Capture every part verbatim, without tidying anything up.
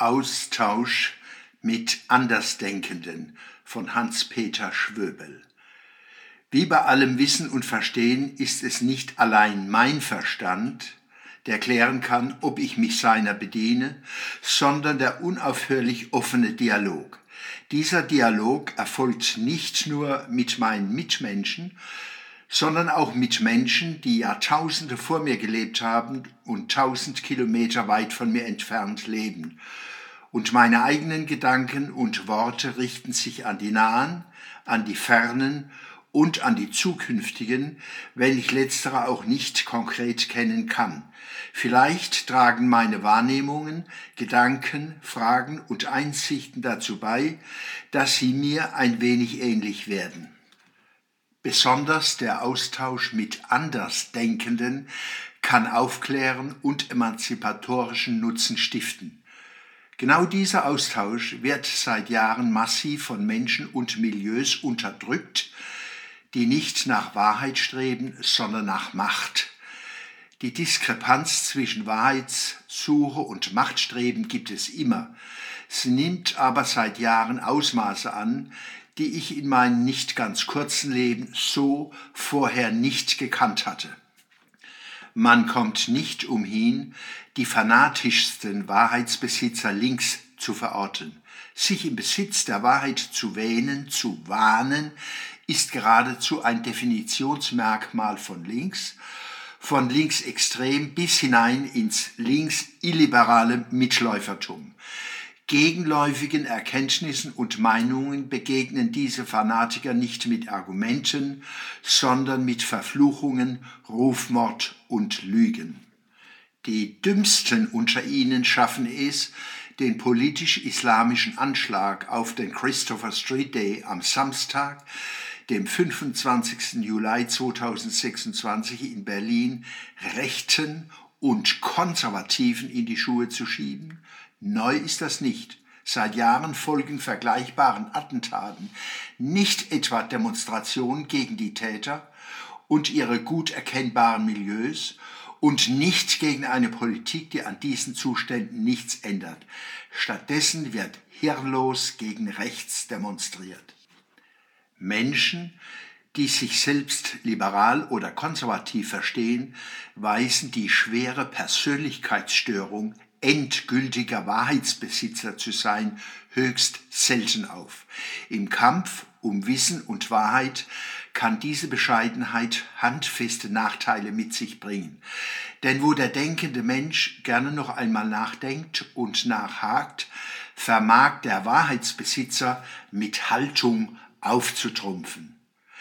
Austausch mit Andersdenkenden von Hans-Peter Schwöbel. Wie bei allem Wissen und Verstehen ist es nicht allein mein Verstand, der klären kann, ob ich mich seiner bediene, sondern der unaufhörlich offene Dialog. Dieser Dialog erfolgt nicht nur mit meinen Mitmenschen, sondern auch mit Menschen, die Jahrtausende vor mir gelebt haben und tausend Kilometer weit von mir entfernt leben. Und meine eigenen Gedanken und Worte richten sich an die Nahen, an die Fernen und an die Zukünftigen, wenn ich letztere auch nicht konkret kennen kann. Vielleicht tragen meine Wahrnehmungen, Gedanken, Fragen und Einsichten dazu bei, dass sie mir ein wenig ähnlich werden. Besonders der Austausch mit Andersdenkenden kann aufklären und emanzipatorischen Nutzen stiften. Genau dieser Austausch wird seit Jahren massiv von Menschen und Milieus unterdrückt, die nicht nach Wahrheit streben, sondern nach Macht. Die Diskrepanz zwischen Wahrheitssuche und Machtstreben gibt es immer. Sie nimmt aber seit Jahren Ausmaße an, die ich in meinem nicht ganz kurzen Leben so vorher nicht gekannt hatte. Man kommt nicht umhin, die fanatischsten Wahrheitsbesitzer links zu verorten. Sich im Besitz der Wahrheit zu wähnen, zu wahnen, ist geradezu ein Definitionsmerkmal von links, von linksextrem bis hinein ins links-illiberale Mitläufertum. Gegenläufigen Erkenntnissen und Meinungen begegnen diese Fanatiker nicht mit Argumenten, sondern mit Verfluchungen, Rufmord und Lügen. Die Dümmsten unter ihnen schaffen es, den politisch-islamischen Anschlag auf den Christopher Street Day am Samstag, dem fünfundzwanzigsten Juli zweitausendsechsundzwanzig in Berlin, Rechten und Konservativen in die Schuhe zu schieben. Neu ist das nicht. Seit Jahren folgen vergleichbaren Attentaten nicht etwa Demonstrationen gegen die Täter und ihre gut erkennbaren Milieus und nicht gegen eine Politik, die an diesen Zuständen nichts ändert. Stattdessen wird hirnlos gegen rechts demonstriert. Menschen, die sich selbst liberal oder konservativ verstehen, weisen die schwere Persönlichkeitsstörung endgültiger Wahrheitsbesitzer zu sein, höchst selten auf. Im Kampf um Wissen und Wahrheit kann diese Bescheidenheit handfeste Nachteile mit sich bringen. Denn wo der denkende Mensch gerne noch einmal nachdenkt und nachhakt, vermag der Wahrheitsbesitzer mit Haltung aufzutrumpfen.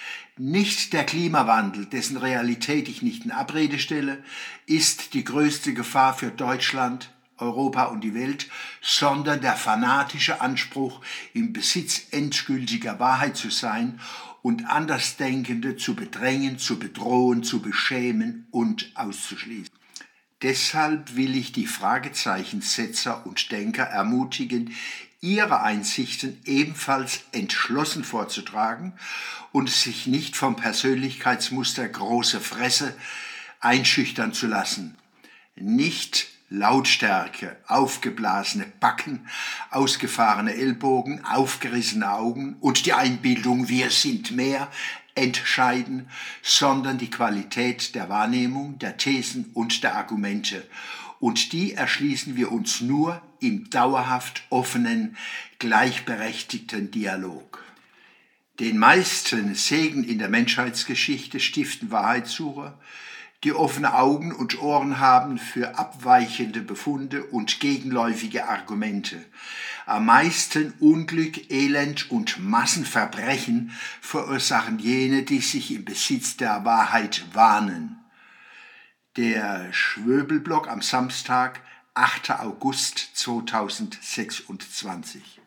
Nicht der Klimawandel, dessen Realität ich nicht in Abrede stelle, ist die größte Gefahr für Deutschland, Europa und die Welt, sondern der fanatische Anspruch, im Besitz endgültiger Wahrheit zu sein und Andersdenkende zu bedrängen, zu bedrohen, zu beschämen und auszuschließen. Deshalb will ich die Fragezeichensetzer und Denker ermutigen, ihre Einsichten ebenfalls entschlossen vorzutragen und sich nicht vom Persönlichkeitsmuster große Fresse einschüchtern zu lassen. Nicht Lautstärke, aufgeblasene Backen, ausgefahrene Ellbogen, aufgerissene Augen und die Einbildung, wir sind mehr, entscheiden, sondern die Qualität der Wahrnehmung, der Thesen und der Argumente. Und die erschließen wir uns nur im dauerhaft offenen, gleichberechtigten Dialog. Den meisten Segen in der Menschheitsgeschichte stiften Wahrheitssucher, die offene Augen und Ohren haben für abweichende Befunde und gegenläufige Argumente. Am meisten Unglück, Elend und Massenverbrechen verursachen jene, die sich im Besitz der Wahrheit wahnen. Der Schwöbelblog am Samstag, achter August zweitausendsechsundzwanzig.